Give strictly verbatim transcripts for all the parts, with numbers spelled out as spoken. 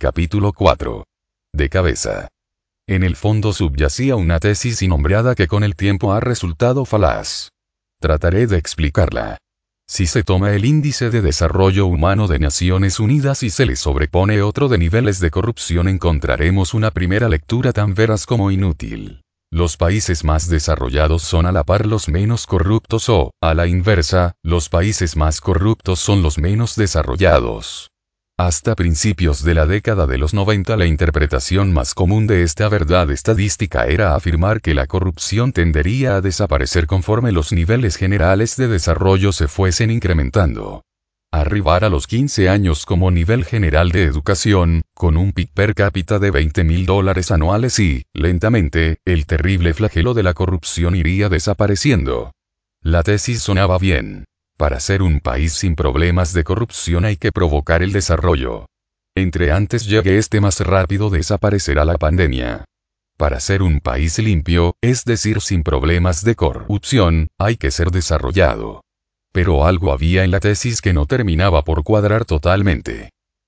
Capítulo cuatro. De cabeza. En el fondo subyacía una tesis innombrada que con el tiempo ha resultado falaz. Trataré de explicarla. Si se toma el índice de desarrollo humano de Naciones Unidas y se le sobrepone otro de niveles de corrupción, encontraremos una primera lectura tan veraz como inútil. Los países más desarrollados son a la par los menos corruptos o, a la inversa, los países más corruptos son los menos desarrollados. Hasta principios de la década de los noventa, la interpretación más común de esta verdad estadística era afirmar que la corrupción tendería a desaparecer conforme los niveles generales de desarrollo se fuesen incrementando. Arribar a los quince años como nivel general de educación, con un P I B per cápita de veinte mil dólares anuales y, lentamente, el terrible flagelo de la corrupción iría desapareciendo. La tesis sonaba bien. Para ser un país sin problemas de corrupción hay que provocar el desarrollo. Entre antes llegue este, más rápido desaparecerá la pandemia. Para ser un país limpio, es decir, sin problemas de corrupción, hay que ser desarrollado. Pero algo había en la tesis que no terminaba por cuadrar totalmente.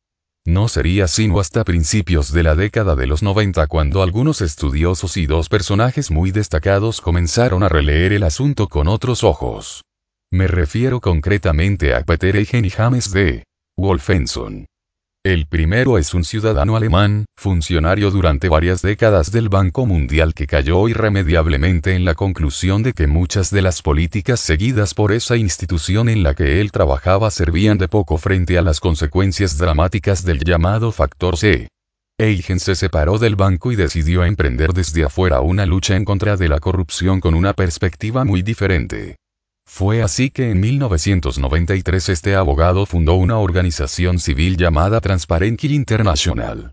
No sería sino hasta principios de la década de los noventa cuando algunos estudiosos y dos personajes muy destacados comenzaron a releer el asunto con otros ojos. Me refiero concretamente a Peter Eugen y James de Wolfensohn. El primero es un ciudadano alemán, funcionario durante varias décadas del Banco Mundial, que cayó irremediablemente en la conclusión de que muchas de las políticas seguidas por esa institución en la que él trabajaba servían de poco frente a las consecuencias dramáticas del llamado factor C. Eugen se separó del banco y decidió emprender desde afuera una lucha en contra de la corrupción con una perspectiva muy diferente. Fue así que en mil novecientos noventa y tres este abogado fundó una organización civil llamada Transparency International.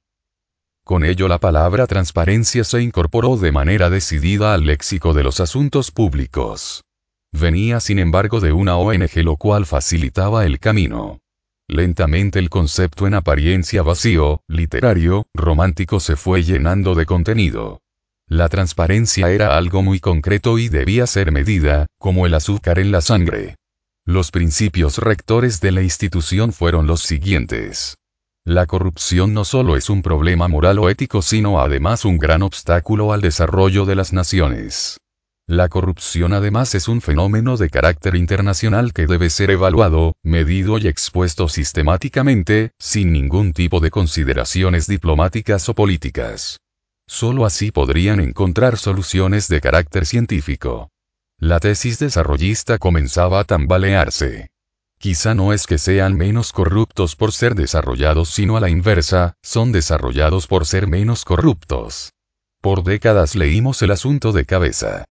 Con ello la palabra transparencia se incorporó de manera decidida al léxico de los asuntos públicos. Venía sin embargo de una O N G, lo cual facilitaba el camino. Lentamente el concepto, en apariencia vacío, literario, romántico, se fue llenando de contenido. La transparencia era algo muy concreto y debía ser medida, como el azúcar en la sangre. Los principios rectores de la institución fueron los siguientes. La corrupción no solo es un problema moral o ético, sino además un gran obstáculo al desarrollo de las naciones. La corrupción además es un fenómeno de carácter internacional que debe ser evaluado, medido y expuesto sistemáticamente, sin ningún tipo de consideraciones diplomáticas o políticas. Solo así podrían encontrar soluciones de carácter científico. La tesis desarrollista comenzaba a tambalearse. Quizá no es que sean menos corruptos por ser desarrollados, sino a la inversa, son desarrollados por ser menos corruptos. Por décadas leímos el asunto de cabeza.